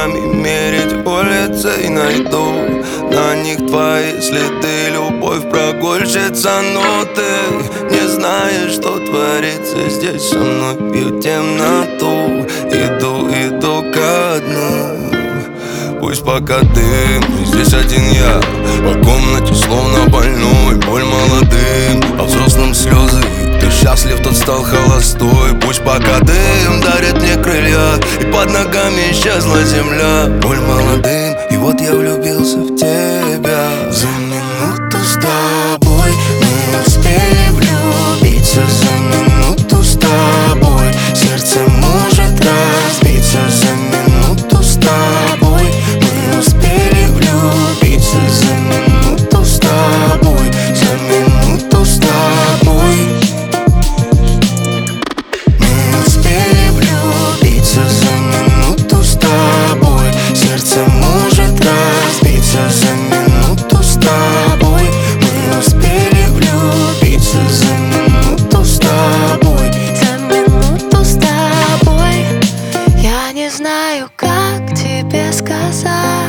шагами мерить улицы и найду на них твои следы. Любовь прогульщица, но ты не знаешь, что творится здесь со мной. Пью темноту, иду ко дну. Пусть пока дым, и здесь один я по комнате, словно больной. Боль молодым, а взрослым слезы. Ты счастлив, тот стал холостой. Пусть пока дым дарит мне крылья, и под ногами исчезла земля. Боль молодым, и вот я влюбился в тебя. За минуту с тобой мы успели влюбиться. За минуту с тобой сердце может разбиться. За минуту с тобой мы успели влюбиться. За минуту с тобой, за минуту с тобой мы успели влюбиться. За минуту с тобой сердце может разбиться. За минуту с тобой мы успели влюбиться. За минуту с тобой, за минуту с тобой. Я не знаю, как тебе сказать,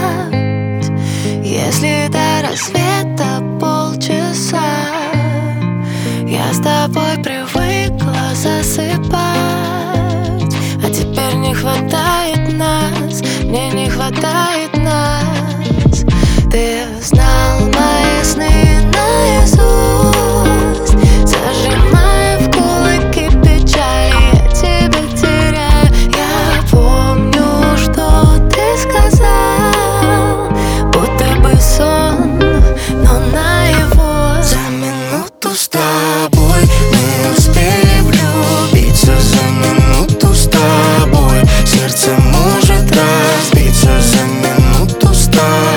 если до рассвета полчаса. Я с тобой привыкла засыпать, а теперь не хватает нас, мне не хватает нас. Ты знал мои сны наизусть, зажимая в кулаки печали, я тебя теряю. Я помню, что ты сказал, будто бы сон, но наяву. за минуту с тобой мы успели влюбиться. За минуту с тобой сердце может разбиться. За минуту с тобой